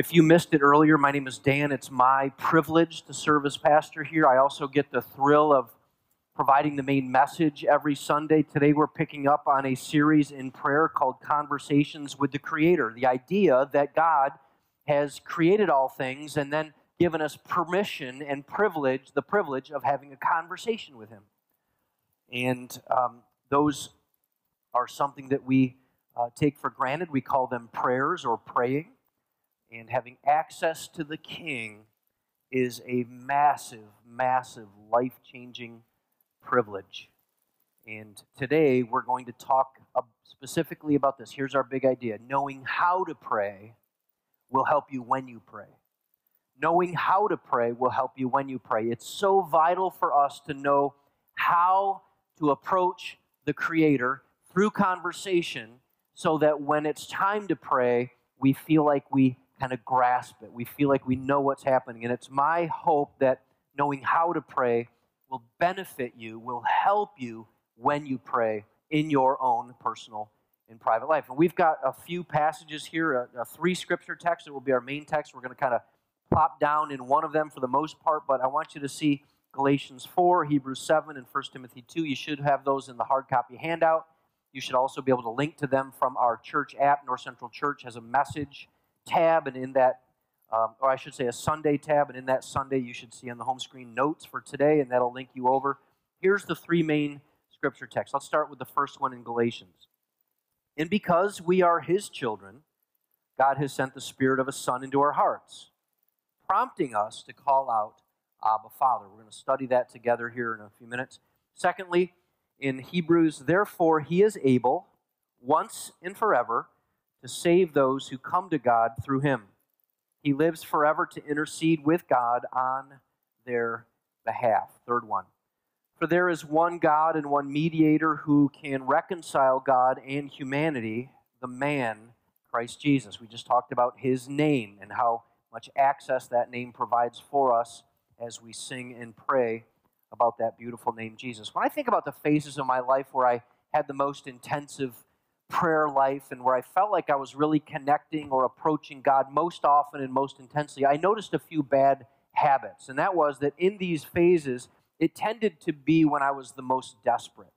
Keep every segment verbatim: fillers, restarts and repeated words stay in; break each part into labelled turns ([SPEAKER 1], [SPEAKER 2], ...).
[SPEAKER 1] If you missed it earlier, my name is Dan. It's my privilege to serve as pastor here. I also get the thrill of providing the main message every Sunday. Today we're picking up on a series in prayer called Conversations with the Creator. The idea that God has created all things and then given us permission and privilege, the privilege of having a conversation with Him. And um, those are something that we uh, take for granted. We call them prayers or praying. And having access to the King is a massive, massive, life-changing privilege. And today we're going to talk specifically about this. Here's our big idea. Knowing how to pray will help you when you pray. Knowing how to pray will help you when you pray. It's so vital for us to know how to approach the Creator through conversation so that when it's time to pray, we feel like we kind of grasp it. We feel like we know what's happening. And it's my hope that knowing how to pray will benefit you, will help you when you pray in your own personal and private life. And we've got a few passages here, a, a three scripture text that will be our main text. We're going to kind of plop down in one of them for the most part, but I want you to see Galatians four, Hebrews seven, and First Timothy two. You should have those in the hard copy handout. You should also be able to link to them from our church app. North Central Church has a message tab, and in that, um, or I should say a Sunday tab, and in that Sunday you should see on the home screen notes for today, and that'll link you over. Here's the three main scripture texts. Let's start with the first one in Galatians. And because we are His children, God has sent the Spirit of a Son into our hearts, prompting us to call out, Abba, Father. We're going to study that together here in a few minutes. Secondly, in Hebrews, therefore He is able, once and forever, to save those who come to God through Him. He lives forever to intercede with God on their behalf. Third one. For there is one God and one mediator who can reconcile God and humanity, the man, Christ Jesus. We just talked about His name and how much access that name provides for us as we sing and pray about that beautiful name, Jesus. When I think about the phases of my life where I had the most intensive prayer life and where I felt like I was really connecting or approaching God most often and most intensely, I noticed a few bad habits. And that was that in these phases, it tended to be when I was the most desperate.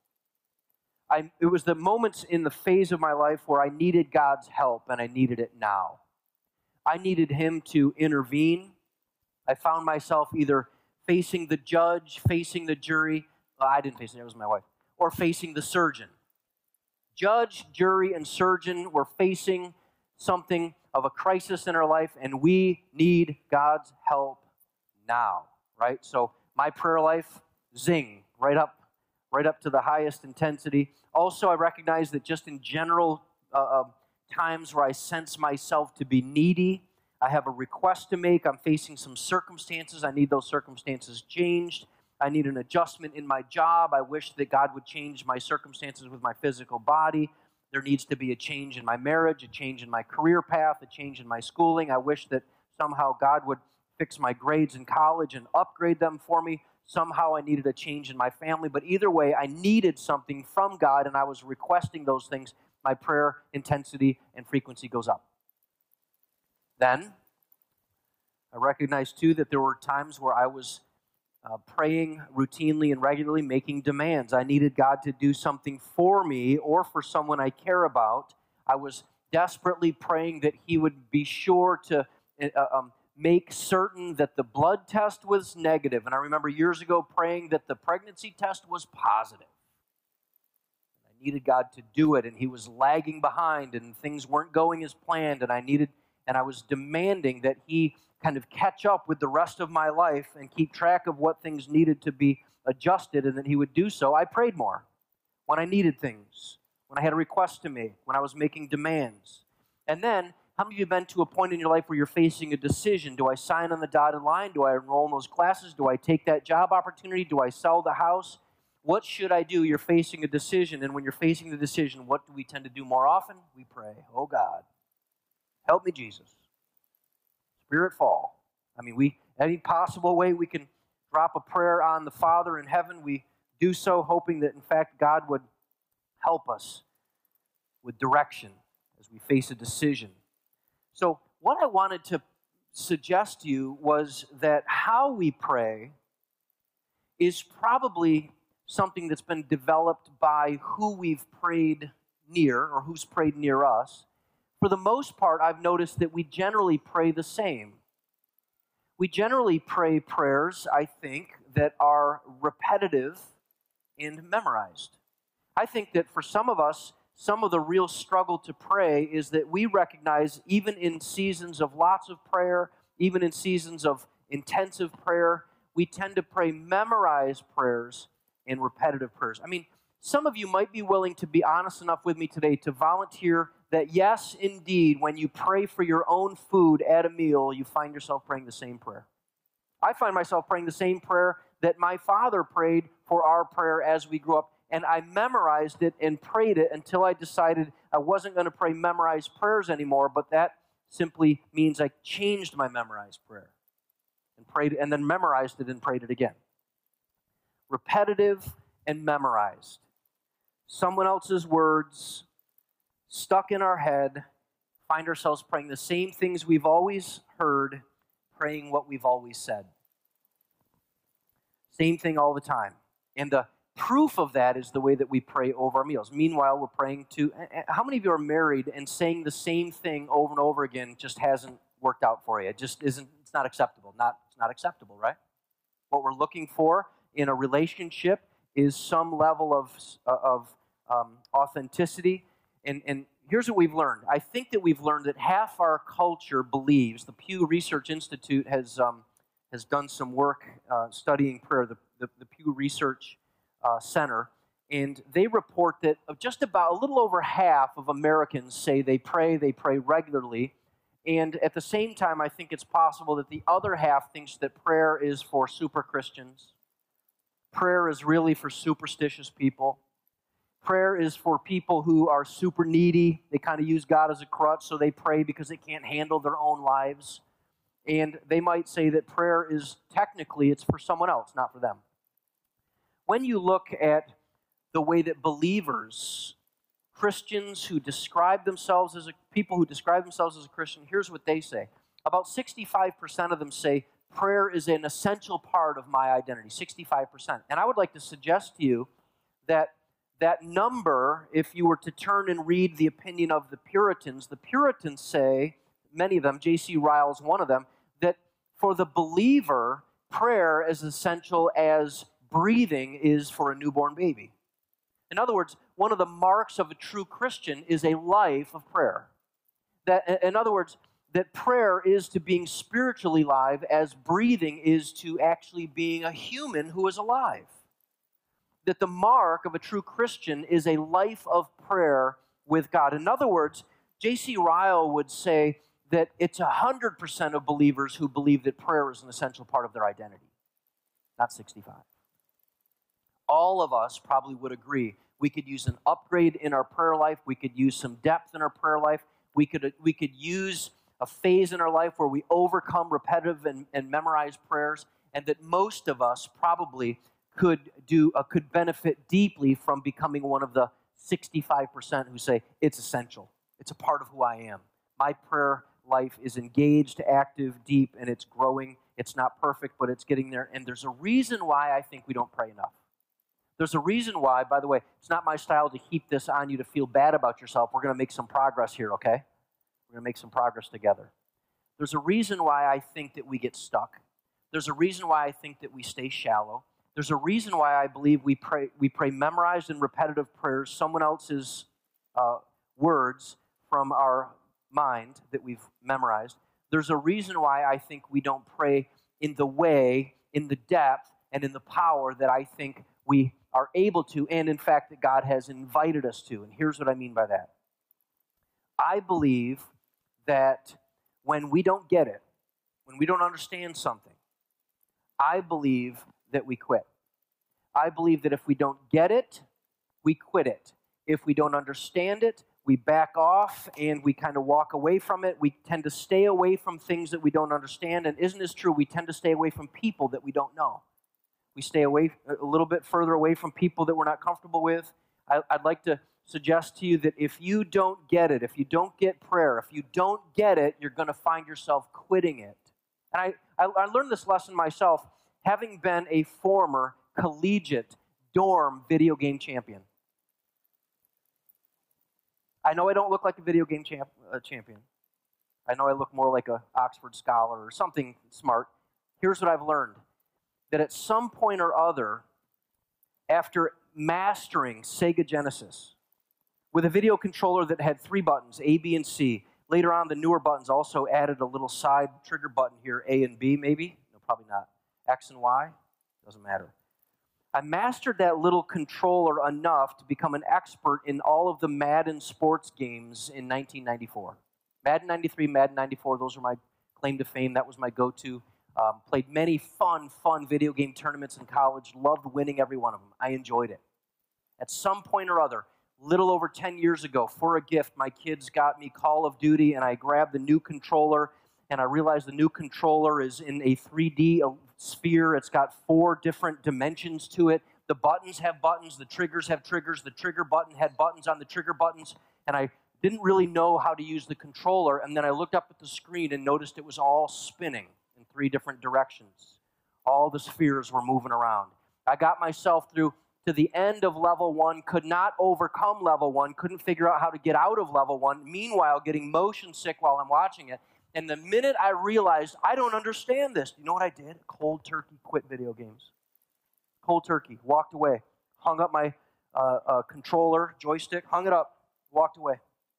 [SPEAKER 1] I, it was the moments in the phase of my life where I needed God's help and I needed it now. I needed Him to intervene. I found myself either facing the judge, facing the jury. Well, I didn't face it, it was my wife. Or facing the surgeon. Judge, jury, and surgeon were facing something of a crisis in our life, and we need God's help now, right? So my prayer life, zing, right up, right up to the highest intensity. Also, I recognize that just in general uh, uh, times where I sense myself to be needy, I have a request to make, I'm facing some circumstances, I need those circumstances changed. I need an adjustment in my job. I wish that God would change my circumstances with my physical body. There needs to be a change in my marriage, a change in my career path, a change in my schooling. I wish that somehow God would fix my grades in college and upgrade them for me. Somehow I needed a change in my family. But either way, I needed something from God, and I was requesting those things. My prayer intensity and frequency goes up. Then, I recognized too that there were times where I was Uh, praying routinely and regularly, making demands. I needed God to do something for me or for someone I care about. I was desperately praying that He would be sure to uh, um, make certain that the blood test was negative. And I remember years ago praying that the pregnancy test was positive. I needed God to do it, and He was lagging behind, and things weren't going as planned, and I needed, and I was demanding that He kind of catch up with the rest of my life and keep track of what things needed to be adjusted, and that He would do so. I prayed more when I needed things, when I had a request to make, when I was making demands. And then, how many of you have been to a point in your life where you're facing a decision? Do I sign on the dotted line? Do I enroll in those classes? Do I take that job opportunity? Do I sell the house? What should I do? You're facing a decision, and when you're facing the decision, what do we tend to do more often? We pray, oh God, help me, Jesus. Spirit fall. I mean, we any possible way we can drop a prayer on the Father in heaven, we do so hoping that, in fact, God would help us with direction as we face a decision. So what I wanted to suggest to you was that how we pray is probably something that's been developed by who we've prayed near or who's prayed near us. For the most part, I've noticed that we generally pray the same. We generally pray prayers, I think, that are repetitive and memorized. I think that for some of us, some of the real struggle to pray is that we recognize, even in seasons of lots of prayer, even in seasons of intensive prayer, we tend to pray memorized prayers and repetitive prayers. I mean, some of you might be willing to be honest enough with me today to volunteer that yes, indeed, when you pray for your own food at a meal, you find yourself praying the same prayer. I find myself praying the same prayer that my father prayed for our prayer as we grew up, and I memorized it and prayed it until I decided I wasn't going to pray memorized prayers anymore, but that simply means I changed my memorized prayer and prayed and then memorized it and prayed it again. Repetitive and memorized. Someone else's words stuck in our head, find ourselves praying the same things we've always heard, praying what we've always said. Same thing all the time. And the proof of that is the way that we pray over our meals. Meanwhile, we're praying to, how many of you are married and saying the same thing over and over again just hasn't worked out for you? It just isn't, it's not acceptable. Not, it's not acceptable, right? What we're looking for in a relationship is some level of, of um, authenticity. And, and here's what we've learned. I think that we've learned that half our culture believes, the Pew Research Institute has, um, has done some work uh, studying prayer, the, the, the Pew Research Uh, Center, and they report that just about a little over half of Americans say they pray, they pray regularly, and at the same time, I think it's possible that the other half thinks that prayer is for super Christians. Prayer is really for superstitious people. Prayer is for people who are super needy. They kind of use God as a crutch, so they pray because they can't handle their own lives. And they might say that prayer is technically, it's for someone else, not for them. When you look at the way that believers, Christians who describe themselves as a, people who describe themselves as a Christian, here's what they say. About sixty-five percent of them say, prayer is an essential part of my identity, sixty-five percent. And I would like to suggest to you that that number, if you were to turn and read the opinion of the Puritans, the Puritans say, many of them, J C Ryle is one of them, that for the believer, prayer is as essential as breathing is for a newborn baby. In other words, one of the marks of a true Christian is a life of prayer. That, in other words, that prayer is to being spiritually alive as breathing is to actually being a human who is alive. That the mark of a true Christian is a life of prayer with God. In other words, J C Ryle would say that it's one hundred percent of believers who believe that prayer is an essential part of their identity, not sixty-five. All of us probably would agree. We could use an upgrade in our prayer life. We could use some depth in our prayer life. We could, we could use a phase in our life where we overcome repetitive and, and memorized prayers, and that most of us probably could do uh, could benefit deeply from becoming one of the sixty-five percent who say, it's essential. It's a part of who I am. My prayer life is engaged, active, deep, and it's growing. It's not perfect, but it's getting there. And there's a reason why I think we don't pray enough. There's a reason why, by the way, it's not my style to heap this on you to feel bad about yourself. We're going to make some progress here, okay? We're going to make some progress together. There's a reason why I think that we get stuck. There's a reason why I think that we stay shallow. There's a reason why I believe we pray we pray memorized and repetitive prayers, someone else's uh, words from our mind that we've memorized. There's a reason why I think we don't pray in the way, in the depth, and in the power that I think we are able to, and in fact that God has invited us to. And here's what I mean by that. I believe that when we don't get it, when we don't understand something, I believe that we quit. I believe that if we don't get it, we quit it. If we don't understand it, we back off and we kind of walk away from it. We tend to stay away from things that we don't understand. And isn't this true? We tend to stay away from people that we don't know. We stay away a little bit further away from people that we're not comfortable with. I, I'd like to suggest to you that if you don't get it, if you don't get prayer, if you don't get it, you're going to find yourself quitting it. And I, I, I learned this lesson myself, having been a former collegiate dorm video game champion. I know I don't look like a video game champ, uh, champion. I know I look more like an Oxford scholar or something smart. Here's what I've learned. That at some point or other, after mastering Sega Genesis, with a video controller that had three buttons, A, B, and C, later on the newer buttons also added a little side trigger button here, A and B maybe? No, probably not. X and Y? Doesn't matter. I mastered that little controller enough to become an expert in all of the Madden sports games in nineteen ninety-four. Madden ninety-three, Madden ninety-four, those are my claim to fame. That was my go-to. Um, played many fun, fun video game tournaments in college. Loved winning every one of them. I enjoyed it. At some point or other, little over ten years ago, for a gift, my kids got me Call of Duty, and I grabbed the new controller, and I realized the new controller is in a three D sphere. It's got four different dimensions to it. The buttons have buttons. The triggers have triggers. The trigger button had buttons on the trigger buttons, and I didn't really know how to use the controller, and then I looked up at the screen and noticed it was all spinning in three different directions. All the spheres were moving around. I got myself through to the end of level one, could not overcome level one, couldn't figure out how to get out of level one, meanwhile getting motion sick while I'm watching it. And the minute I realized, I don't understand this, you know what I did? Cold turkey, quit video games. Cold turkey, walked away, hung up my uh, uh, controller, joystick, hung it up, walked away.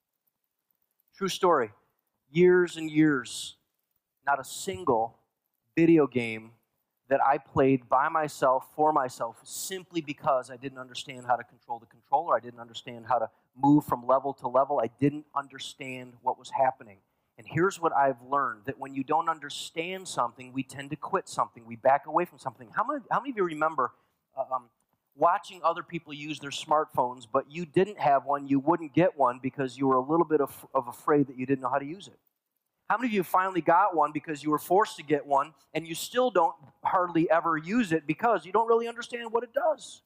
[SPEAKER 1] True story. Years and years, not a single video game that I played by myself, for myself, simply because I didn't understand how to control the controller. I didn't understand how to move from level to level. I didn't understand what was happening. And here's what I've learned, that when you don't understand something, we tend to quit something. We back away from something. How many, how many of you remember uh, um, watching other people use their smartphones, but you didn't have one, you wouldn't get one because you were a little bit of, of afraid that you didn't know how to use it? How many of you finally got one because you were forced to get one, and you still don't hardly ever use it because you don't really understand what it does?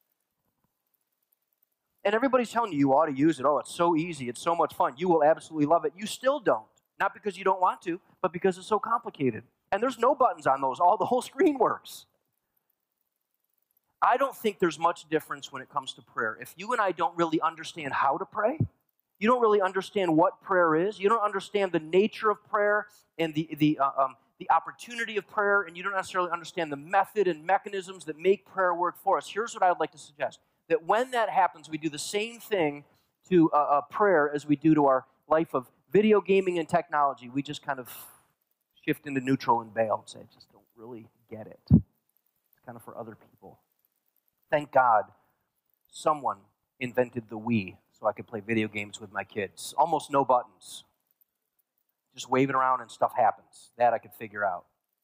[SPEAKER 1] And everybody's telling you, you ought to use it. Oh, it's so easy. It's so much fun. You will absolutely love it. You still don't. Not because you don't want to, but because it's so complicated. And there's no buttons on those. All the whole screen works. I don't think there's much difference when it comes to prayer. If you and I don't really understand how to pray, you don't really understand what prayer is, you don't understand the nature of prayer and the, the, uh, um, the opportunity of prayer, and you don't necessarily understand the method and mechanisms that make prayer work for us, here's what I would like to suggest. That when that happens, we do the same thing to uh, uh, prayer as we do to our life of video gaming and technology. We just kind of shift into neutral and bail and say, I just don't really get it. It's kind of for other people. Thank God someone invented the Wii so I could play video games with my kids. Almost no buttons. Just wave it around and stuff happens. That I could figure out.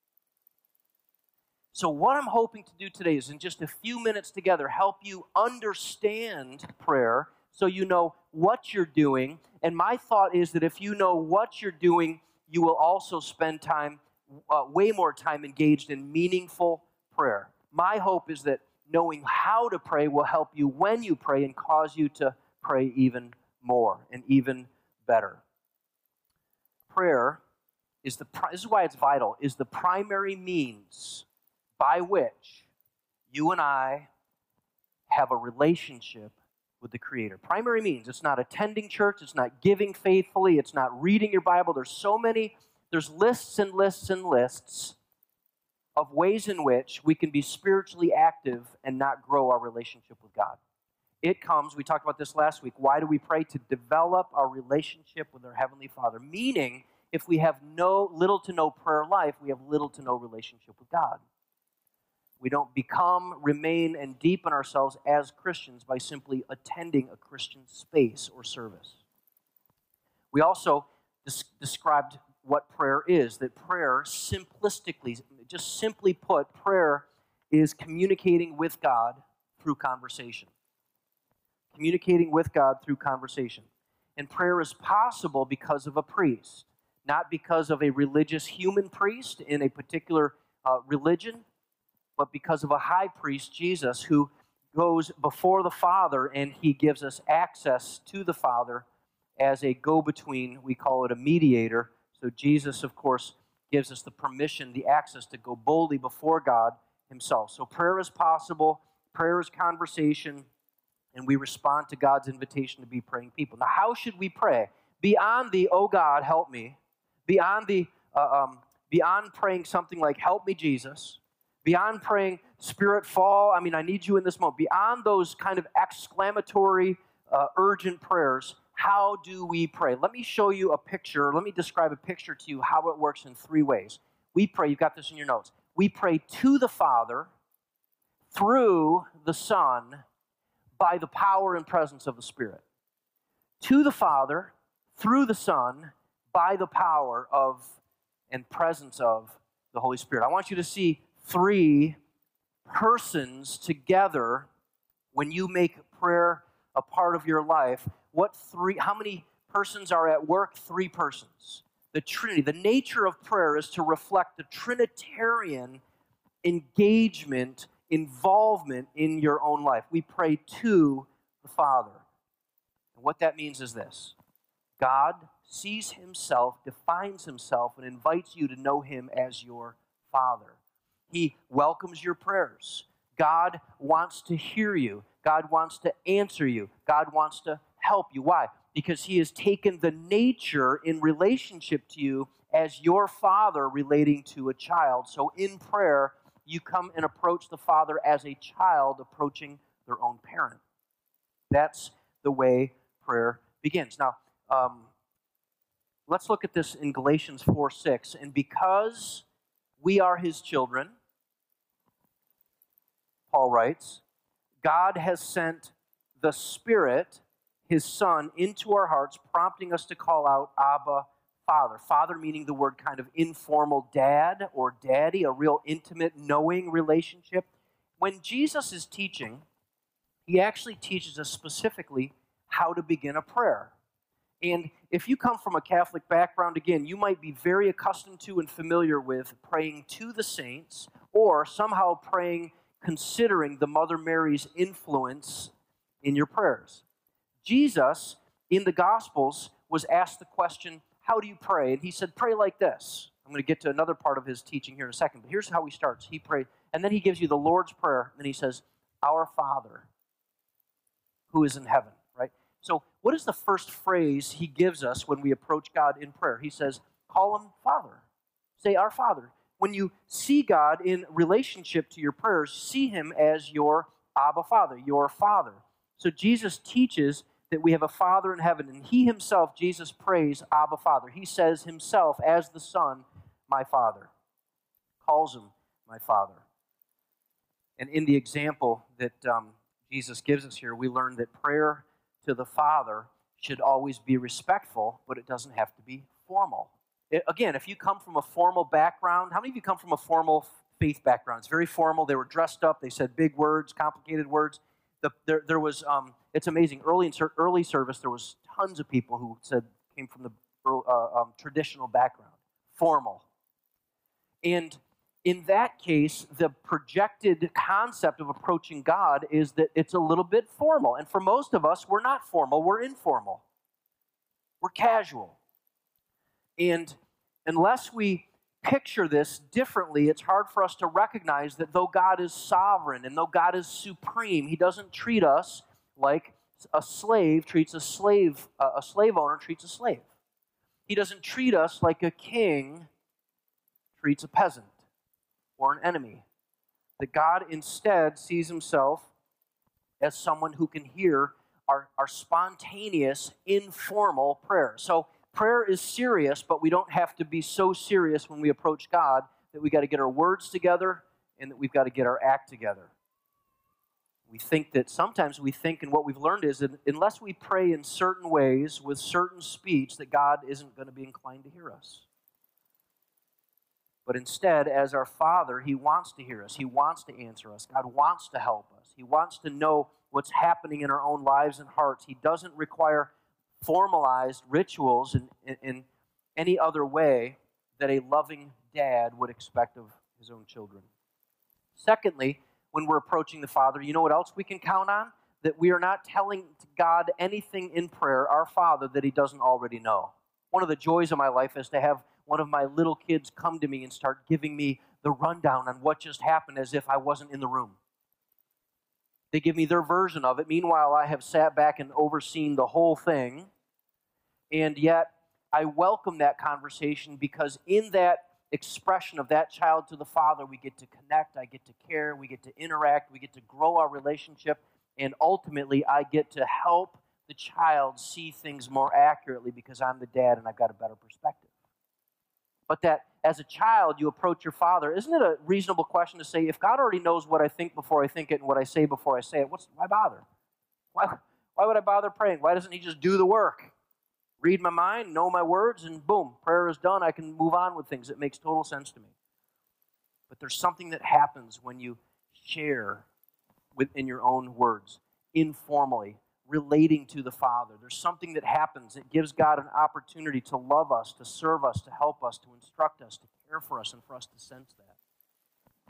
[SPEAKER 1] So what I'm hoping to do today is in just a few minutes together help you understand prayer so you know what you're doing. And my thought is that if you know what you're doing, you will also spend time, uh, way more time engaged in meaningful prayer. My hope is that knowing how to pray will help you when you pray and cause you to pray even more and even better. Prayer is the, this is why it's vital, is the primary means by which you and I have a relationship with the Creator. Primary means. It's not attending church. It's not giving faithfully. It's not reading your Bible. There's so many, there's lists and lists and lists of ways in which we can be spiritually active and not grow our relationship with God. It comes, we talked about this last week, why do we pray? To develop our relationship with our Heavenly Father. Meaning, if we have no little to no prayer life, we have little to no relationship with God. We don't become, remain, and deepen ourselves as Christians by simply attending a Christian space or service. We also des- described what prayer is, that prayer simplistically, just simply put, prayer is communicating with God through conversation. Communicating with God through conversation. And prayer is possible because of a priest, not because of a religious human priest in a particular uh, religion, but because of a high priest, Jesus, who goes before the Father and he gives us access to the Father as a go-between. We call it a mediator. So Jesus, of course, gives us the permission, the access to go boldly before God himself. So prayer is possible, prayer is conversation, and we respond to God's invitation to be praying people. Now, how should we pray? Beyond the, oh God, help me, beyond the, uh, um, beyond praying something like, help me, Jesus, beyond praying, Spirit, fall, I mean, I need you in this moment, beyond those kind of exclamatory, uh, urgent prayers, how do we pray? Let me show you a picture. Let me describe a picture to you how it works in three ways. We pray, you've got this in your notes. We pray to the Father, through the Son, by the power and presence of the Spirit. To the Father, through the Son, by the power of and presence of the Holy Spirit. I want you to see three persons together when you make prayer a part of your life. What three, how many persons are at work? Three persons. The Trinity. The nature of prayer is to reflect the Trinitarian engagement, involvement in your own life. We pray to the Father. And what that means is this. God sees himself, defines himself, and invites you to know him as your Father. He welcomes your prayers. God wants to hear you. God wants to answer you. God wants to help you. Why? Because he has taken the nature in relationship to you as your father relating to a child. So in prayer, you come and approach the Father as a child approaching their own parent. That's the way prayer begins. Now, um, let's look at this in Galatians four six. And because we are his children, Paul writes, God has sent the Spirit, his Son, into our hearts, prompting us to call out, Abba, Father. Father meaning the word kind of informal dad or daddy, a real intimate, knowing relationship. When Jesus is teaching, he actually teaches us specifically how to begin a prayer. And if you come from a Catholic background, again, you might be very accustomed to and familiar with praying to the saints, or somehow praying considering the Mother Mary's influence in your prayers. Jesus, in the Gospels, was asked the question, how do you pray? And he said, pray like this. I'm going to get to another part of his teaching here in a second, but here's how he starts. He prayed, and then he gives you the Lord's Prayer, and he says, Our Father, who is in heaven, right? So what is the first phrase he gives us when we approach God in prayer? He says, call him Father. Say, Our Father. When you see God in relationship to your prayers, see him as your Abba Father, your Father. So Jesus teaches that we have a Father in heaven, and he himself, Jesus, prays Abba Father. He says himself as the Son, my Father. Calls him my Father. And in the example that um, Jesus gives us here, we learn that prayer to the Father should always be respectful, but it doesn't have to be formal. It, again, if you come from a formal background, how many of you come from a formal faith background? It's very formal. They were dressed up. They said big words, complicated words. The, there, there was, um, it's amazing, early in early service, there was tons of people who said, came from the uh, um, traditional background, formal. And in that case, the projected concept of approaching God is that it's a little bit formal. And for most of us, we're not formal, we're informal. We're casual. And unless we picture this differently, it's hard for us to recognize that though God is sovereign and though God is supreme, he doesn't treat us like a slave treats a slave, uh, a slave owner treats a slave. He doesn't treat us like a king treats a peasant or an enemy. That God instead sees himself as someone who can hear our, our spontaneous, informal prayer. So prayer is serious, but we don't have to be so serious when we approach God that we got to get our words together and that we've got to get our act together. We think that sometimes we think, and what we've learned is that unless we pray in certain ways with certain speech, that God isn't going to be inclined to hear us. But instead, as our Father, he wants to hear us. He wants to answer us. God wants to help us. He wants to know what's happening in our own lives and hearts. He doesn't require formalized rituals in, in, in any other way that a loving dad would expect of his own children. Secondly, when we're approaching the Father, you know what else we can count on? That we are not telling God anything in prayer, our Father, that he doesn't already know. One of the joys of my life is to have one of my little kids come to me and start giving me the rundown on what just happened as if I wasn't in the room. They give me their version of it. Meanwhile, I have sat back and overseen the whole thing. And yet, I welcome that conversation because in that expression of that child to the Father, we get to connect, I get to care, we get to interact, we get to grow our relationship, and ultimately, I get to help the child see things more accurately because I'm the dad and I've got a better perspective. But that as a child, you approach your father. Isn't it a reasonable question to say, if God already knows what I think before I think it and what I say before I say it, what's, why bother? Why, why would I bother praying? Why doesn't he just do the work? Read my mind, know my words, and boom, prayer is done. I can move on with things. It makes total sense to me. But there's something that happens when you share within your own words, informally, relating to the Father. There's something that happens. It gives God an opportunity to love us, to serve us, to help us, to instruct us, to care for us, and for us to sense that.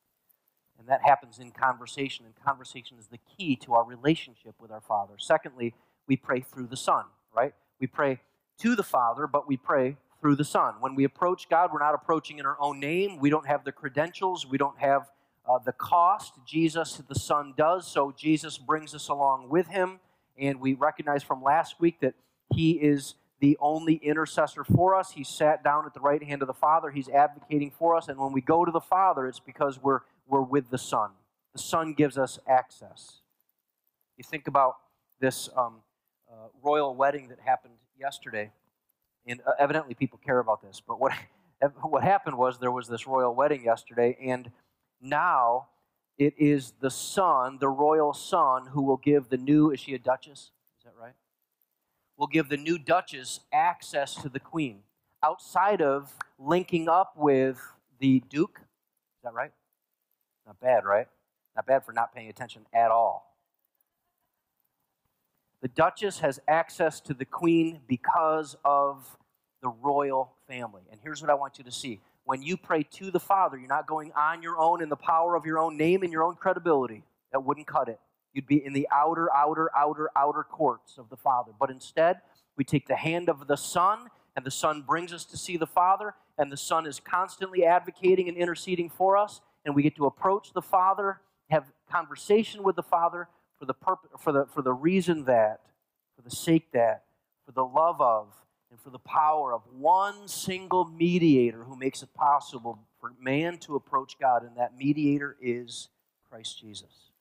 [SPEAKER 1] And that happens in conversation, and conversation is the key to our relationship with our Father. Secondly, we pray through the Son, right? We pray to the Father, but we pray through the Son. When we approach God, we're not approaching in our own name. We don't have the credentials. We don't have Uh, the cost. Jesus, the Son, does, so Jesus brings us along with him, and we recognize from last week that he is the only intercessor for us. He sat down at the right hand of the Father. He's advocating for us, and when we go to the Father, it's because we're, we're with the Son. The Son gives us access. You think about this um, uh, royal wedding that happened yesterday, and uh, evidently people care about this, but what, what happened was there was this royal wedding yesterday, and now, it is the son, the royal son, who will give the new, is she a duchess? Is that right? Will give the new duchess access to the queen, outside of linking up with the duke. Is that right? Not bad, right? Not bad for not paying attention at all. The duchess has access to the queen because of the royal family. And here's what I want you to see. When you pray to the Father, you're not going on your own in the power of your own name and your own credibility. That wouldn't cut it. You'd be in the outer, outer, outer, outer courts of the Father. But instead, we take the hand of the Son, and the Son brings us to see the Father, and the Son is constantly advocating and interceding for us, and we get to approach the Father, have conversation with the Father for the purpose, for the for the reason that, for the sake that, for the love of, and for the power of one single mediator who makes it possible for man to approach God, and that mediator is Christ Jesus.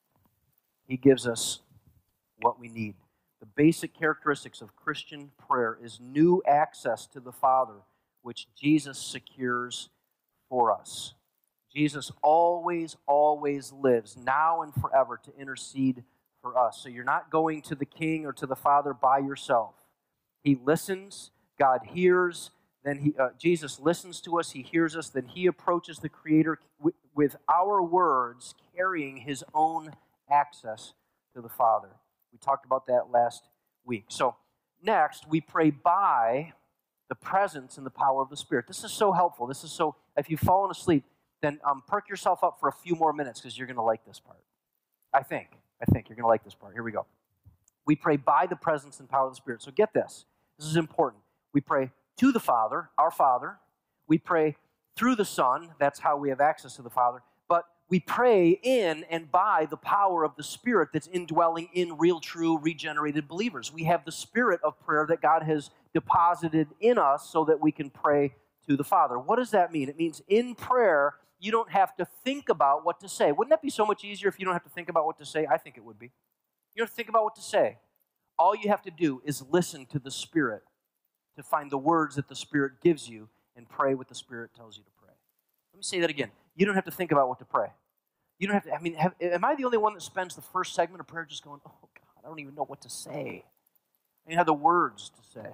[SPEAKER 1] He gives us what we need. The basic characteristics of Christian prayer is new access to the Father, which Jesus secures for us. Jesus always, always lives, now and forever, to intercede for us. So you're not going to the King or to the Father by yourself. He listens. God hears, then he, uh, Jesus listens to us, he hears us, then he approaches the Creator w- with our words, carrying his own access to the Father. We talked about that last week. So next, we pray by the presence and the power of the Spirit. This is so helpful. This is so, if you've fallen asleep, then um, perk yourself up for a few more minutes because you're going to like this part. I think. I think you're going to like this part. Here we go. We pray by the presence and power of the Spirit. So get this. This is important. We pray to the Father, our Father. We pray through the Son. That's how we have access to the Father. But we pray in and by the power of the Spirit that's indwelling in real, true, regenerated believers. We have the spirit of prayer that God has deposited in us so that we can pray to the Father. What does that mean? It means in prayer, you don't have to think about what to say. Wouldn't that be so much easier if you don't have to think about what to say? I think it would be. You don't have to think about what to say. All you have to do is listen to the Spirit to find the words that the Spirit gives you and pray what the Spirit tells you to pray. Let me say that again. You don't have to think about what to pray. You don't have to, I mean, have, am I the only one that spends the first segment of prayer just going, oh God, I don't even know what to say. I don't have the words to say.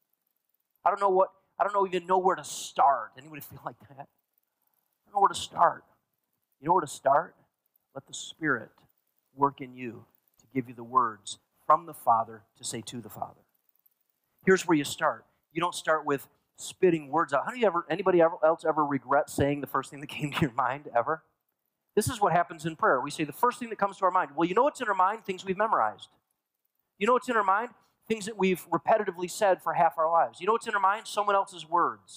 [SPEAKER 1] I don't know what, I don't know, even know where to start. Anybody feel like that? I don't know where to start. You know where to start? Let the Spirit work in you to give you the words from the Father to say to the Father. Here's where you start. You don't start with spitting words out. How do you ever, anybody else ever regret saying the first thing that came to your mind ever? This is what happens in prayer. We say the first thing that comes to our mind. Well, you know what's in our mind? Things we've memorized. You know what's in our mind? Things that we've repetitively said for half our lives. You know what's in our mind? Someone else's words.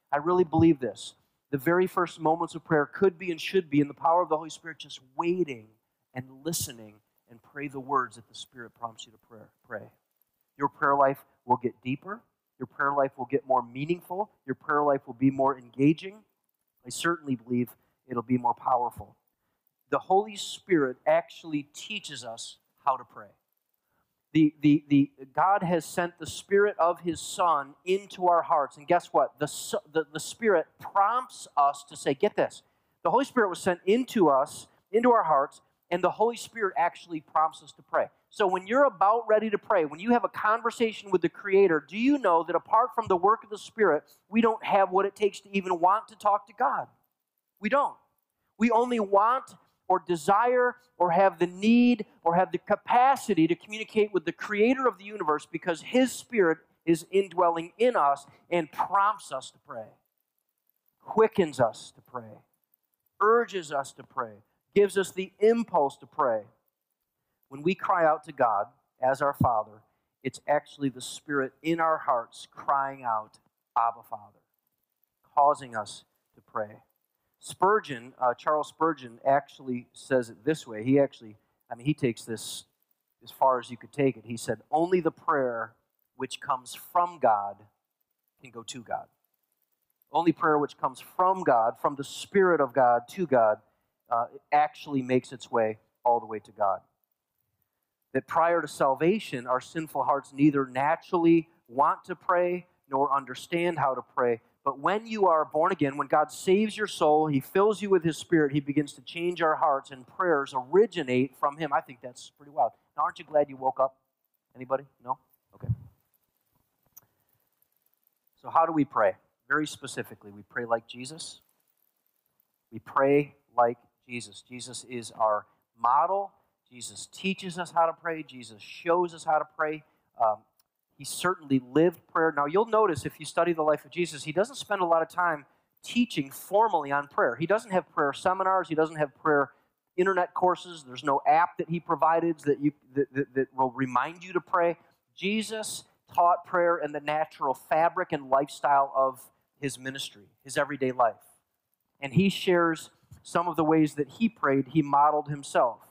[SPEAKER 1] I really believe this. The very first moments of prayer could be and should be in the power of the Holy Spirit, just waiting and listening and pray the words that the Spirit prompts you to pray. pray. Your prayer life will get deeper. Your prayer life will get more meaningful. Your prayer life will be more engaging. I certainly believe it'll be more powerful. The Holy Spirit actually teaches us how to pray. The, the, the, God has sent the Spirit of His Son into our hearts. And guess what? The, the, the Spirit prompts us to say, get this, the Holy Spirit was sent into us, into our hearts, and the Holy Spirit actually prompts us to pray. So when you're about ready to pray, when you have a conversation with the Creator, do you know that apart from the work of the Spirit, we don't have what it takes to even want to talk to God? We don't. We only want or desire or have the need or have the capacity to communicate with the Creator of the universe because His Spirit is indwelling in us and prompts us to pray, quickens us to pray, urges us to pray, gives us the impulse to pray. When we cry out to God as our Father, it's actually the Spirit in our hearts crying out, Abba, Father, causing us to pray. Spurgeon, uh, Charles Spurgeon, actually says it this way. He actually, I mean, he takes this as far as you could take it. He said, only the prayer which comes from God can go to God. Only prayer which comes from God, from the Spirit of God to God, uh, actually makes its way all the way to God. That prior to salvation, our sinful hearts neither naturally want to pray nor understand how to pray. But when you are born again, when God saves your soul, He fills you with His Spirit, He begins to change our hearts, and prayers originate from Him. I think that's pretty wild. Now, aren't you glad you woke up? Anybody? No? Okay. So how do we pray? Very specifically, we pray like Jesus. We pray like Jesus. Jesus is our model. Jesus teaches us how to pray. Jesus shows us how to pray. Um, He certainly lived prayer. Now, you'll notice if you study the life of Jesus, He doesn't spend a lot of time teaching formally on prayer. He doesn't have prayer seminars. He doesn't have prayer internet courses. There's no app that He provided that, you, that, that, that will remind you to pray. Jesus taught prayer in the natural fabric and lifestyle of His ministry, His everyday life. And He shares some of the ways that He prayed. He modeled Himself.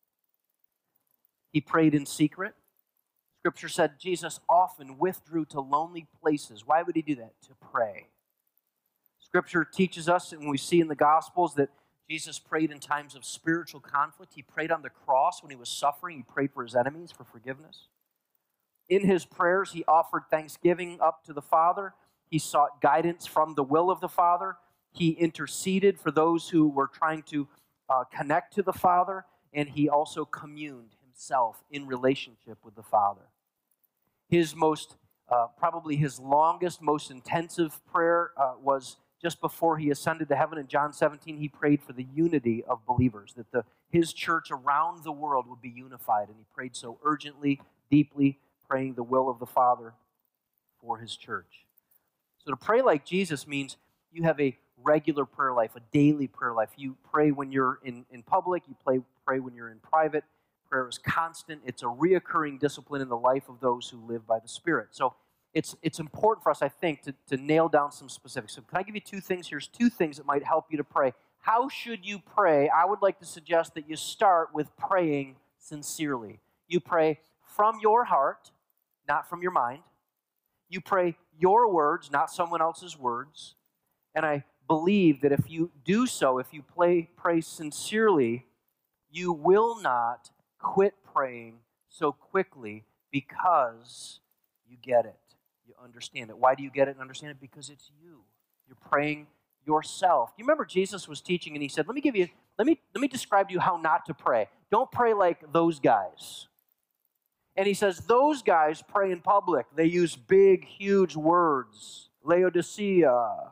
[SPEAKER 1] He prayed in secret. Scripture said Jesus often withdrew to lonely places. Why would He do that? To pray. Scripture teaches us, and we see in the Gospels, that Jesus prayed in times of spiritual conflict. He prayed on the cross when He was suffering. He prayed for His enemies for forgiveness. In His prayers, He offered thanksgiving up to the Father. He sought guidance from the will of the Father. He interceded for those who were trying to uh, connect to the Father, and He also communed Himself in relationship with the Father. His most, uh, probably His longest, most intensive prayer uh, was just before He ascended to heaven. In John seventeen, He prayed for the unity of believers, that the, His church around the world would be unified, and He prayed so urgently, deeply, praying the will of the Father for His church. So to pray like Jesus means you have a regular prayer life, a daily prayer life. You pray when you're in, in public, you pray, pray when you're in private. Prayer is constant. It's a reoccurring discipline in the life of those who live by the Spirit. So it's it's important for us, I think, to, to nail down some specifics. So can I give you two things? Here's two things that might help you to pray. How should you pray? I would like to suggest that you start with praying sincerely. You pray from your heart, not from your mind. You pray your words, not someone else's words. And I believe that if you do so, if you pray, pray sincerely, you will not quit praying so quickly because you get it. You understand it. Why do you get it and understand it? Because it's you. You're praying yourself. You remember Jesus was teaching and He said, let me give you, let me, let me describe to you how not to pray. Don't pray like those guys. And He says, those guys pray in public. They use big, huge words. Laodicea.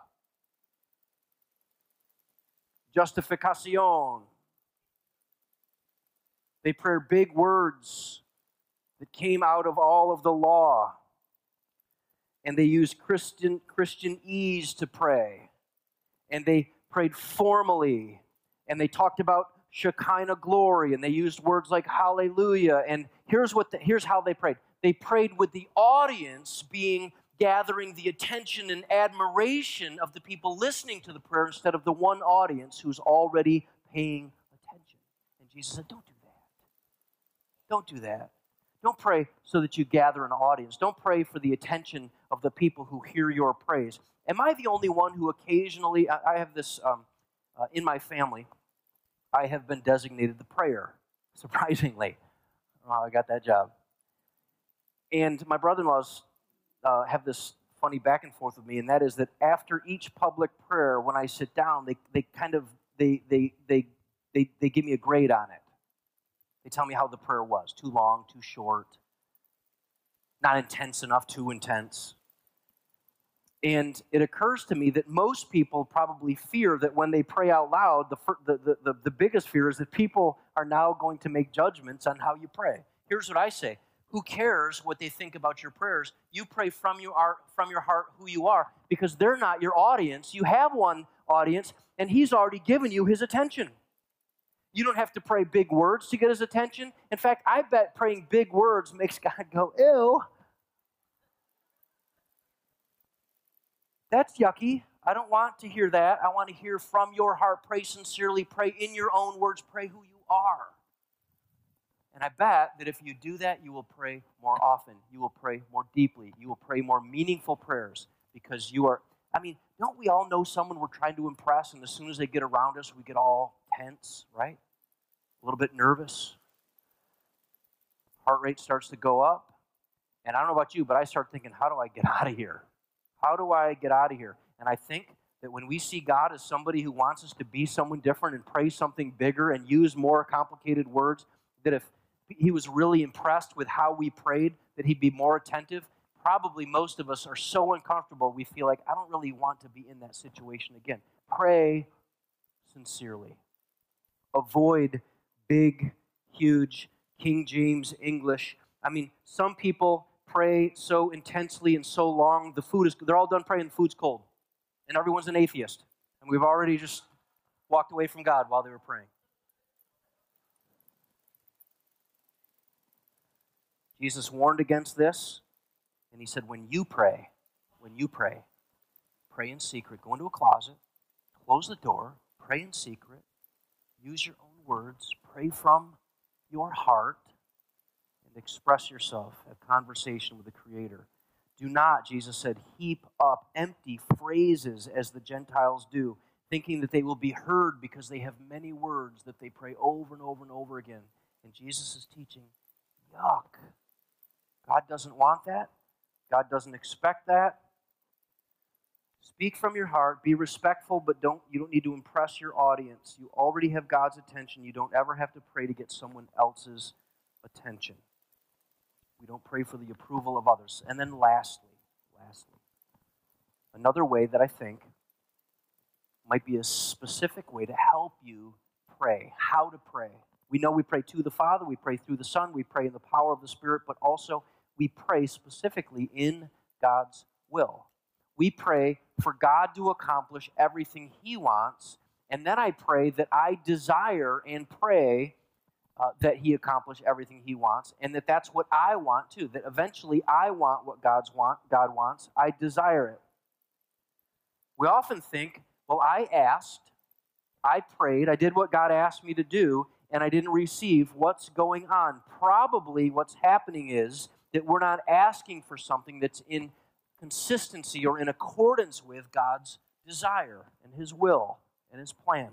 [SPEAKER 1] Justificación. They pray big words that came out of all of the law. And they used Christian, Christianese to pray. And they prayed formally. And they talked about Shekinah glory. And they used words like hallelujah. And here's, what the, here's how they prayed. They prayed with the audience being gathering the attention and admiration of the people listening to the prayer instead of the one audience who's already paying attention. And Jesus said, don't do that. Don't do that. Don't pray so that you gather an audience. Don't pray for the attention of the people who hear your praise. Am I the only one who occasionally, I, I have this um, uh, in my family, I have been designated the prayer, surprisingly. Wow, I got that job. And my brother-in-laws uh, have this funny back and forth with me, and that is that after each public prayer, when I sit down, they, they kind of, they, they, they, they, they give me a grade on it. They tell me how the prayer was. Too long, too short, not intense enough, too intense. And it occurs to me that most people probably fear that when they pray out loud, the, the, the, the biggest fear is that people are now going to make judgments on how you pray. Here's what I say. Who cares what they think about your prayers? You pray from your heart, from your heart who you are, because they're not your audience. You have one audience, and he's already given you his attention. You don't have to pray big words to get his attention. In fact, I bet praying big words makes God go, ew. That's yucky. I don't want to hear that. I want to hear from your heart. Pray sincerely. Pray in your own words. Pray who you are. And I bet that if you do that, you will pray more often. You will pray more deeply. You will pray more meaningful prayers because you are, I mean, don't we all know someone we're trying to impress, and as soon as they get around us, we get all tense, right? A little bit nervous. Heart rate starts to go up. And I don't know about you, but I start thinking, how do I get out of here? How do I get out of here? And I think that when we see God as somebody who wants us to be someone different and pray something bigger and use more complicated words, that if he was really impressed with how we prayed, that he'd be more attentive. Probably most of us are so uncomfortable, we feel like, I don't really want to be in that situation again. Pray sincerely. Avoid big, huge King James English. I mean, some people pray so intensely and so long, the food is, they're all done praying, the food's cold. And everyone's an atheist. And we've already just walked away from God while they were praying. Jesus warned against this, and he said, when you pray, when you pray, pray in secret. Go into a closet, close the door, pray in secret, use your own words, pray from your heart, and express yourself, have conversation with the Creator. Do not, Jesus said, heap up empty phrases as the Gentiles do, thinking that they will be heard because they have many words that they pray over and over and over again. And Jesus is teaching, yuck. God doesn't want that. God doesn't expect that. Speak from your heart. Be respectful, but don't you don't need to impress your audience. You already have God's attention. You don't ever have to pray to get someone else's attention. We don't pray for the approval of others. And then lastly, lastly, another way that I think might be a specific way to help you pray, how to pray. We know we pray to the Father, we pray through the Son, we pray in the power of the Spirit, but also we pray specifically in God's will. We pray for God to accomplish everything He wants, and then I pray that I desire and pray uh, that He accomplish everything He wants, and that that's what I want too, that eventually I want what God's want, God wants. I desire it. We often think, well, I asked, I prayed, I did what God asked me to do, and I didn't receive. What's going on? Probably what's happening is that we're not asking for something that's in consistency or in accordance with God's desire and His will and His plan.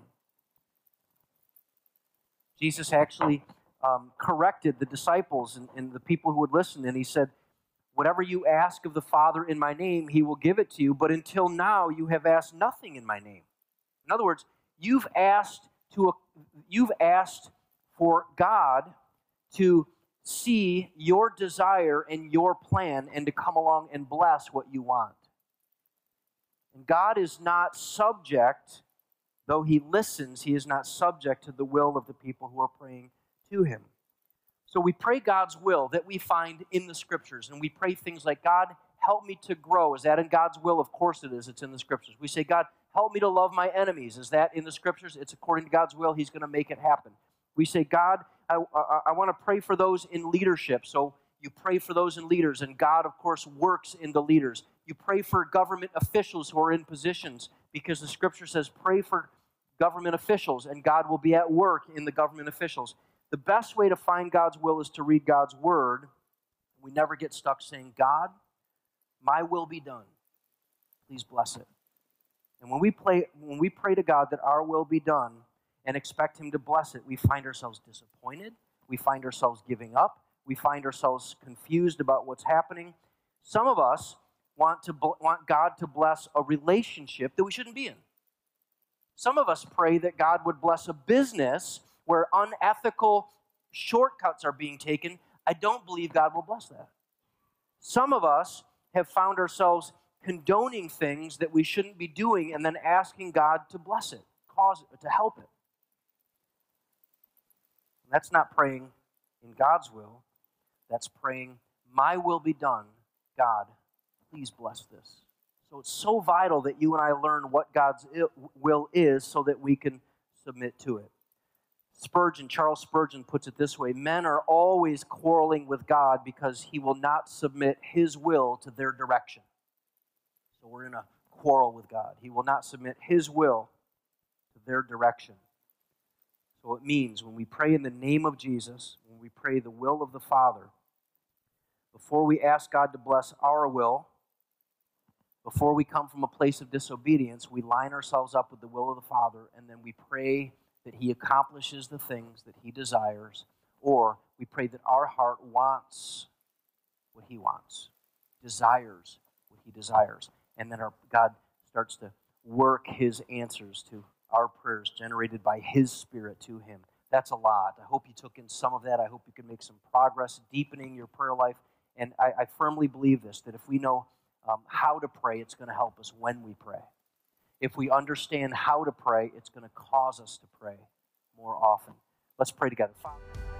[SPEAKER 1] Jesus actually um, corrected the disciples and, and the people who would listen, and He said, whatever you ask of the Father in my name, He will give it to you, but until now you have asked nothing in my name. In other words, you've asked to you've asked for God to see your desire and your plan and to come along and bless what you want. And God is not subject, though He listens, He is not subject to the will of the people who are praying to Him. So we pray God's will that we find in the Scriptures, and we pray things like, God, help me to grow. Is that in God's will? Of course it is. It's in the Scriptures. We say, God, help me to love my enemies. Is that in the Scriptures? It's according to God's will. He's going to make it happen. We say, God, I, I, I want to pray for those in leadership. So you pray for those in leaders, and God, of course, works in the leaders. You pray for government officials who are in positions because the Scripture says pray for government officials and God will be at work in the government officials. The best way to find God's will is to read God's Word. We never get stuck saying, God, my will be done. Please bless it. And when we, play, when we pray to God that our will be done and expect Him to bless it, we find ourselves disappointed. We find ourselves giving up. We find ourselves confused about what's happening. Some of us want to want God to bless a relationship that we shouldn't be in. Some of us pray that God would bless a business where unethical shortcuts are being taken. I don't believe God will bless that. Some of us have found ourselves condoning things that we shouldn't be doing and then asking God to bless it, cause it, to help it. And that's not praying in God's will. That's praying, my will be done. God, please bless this. So it's so vital that you and I learn what God's will is so that we can submit to it. Spurgeon, Charles Spurgeon puts it this way, men are always quarreling with God because He will not submit His will to their direction. So we're in a quarrel with God. He will not submit His will to their direction. So it means when we pray in the name of Jesus, when we pray the will of the Father, before we ask God to bless our will, before we come from a place of disobedience, we line ourselves up with the will of the Father, and then we pray that He accomplishes the things that He desires, or we pray that our heart wants what He wants, desires what He desires. And then our God starts to work His answers to our prayers generated by His Spirit to Him. That's a lot. I hope you took in some of that. I hope you can make some progress deepening your prayer life. And I, I firmly believe this, that if we know um, how to pray, it's going to help us when we pray. If we understand how to pray, it's going to cause us to pray more often. Let's pray together. Father.